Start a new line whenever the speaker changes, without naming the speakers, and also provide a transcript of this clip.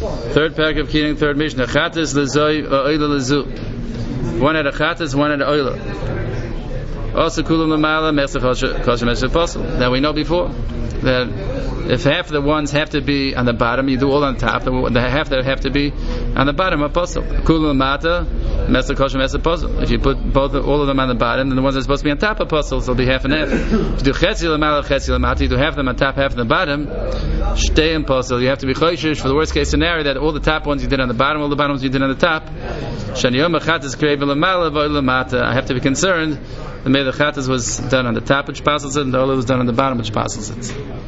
Third parak of Kidding, third Mishnah. Chatas lezoy oila lezu. One had a chatas, one had an oila. Also kulam lamala mesach kosher mesach posel. Now we know before that if half of the ones have to be on the bottom, you do all on top. The half that have to be on the bottom are posel. Kulam lamata mesach kosher mesach posel. If you put all of them on the bottom, then the ones that are supposed to be on top are posel, so they'll be half and half. If you do chetzi lamala chetzi lamata, you do half of them on top, half on the bottom. Stay in posel. You have to be choishish for the worst case scenario that all the top ones you did on the bottom, all the bottom ones you did on the top. Shaniyom chatas kreivim lamala v'oil lamata. I have to be concerned. The Chatas was done on the top, which passes it, and the Ola was done on the bottom, which passes it.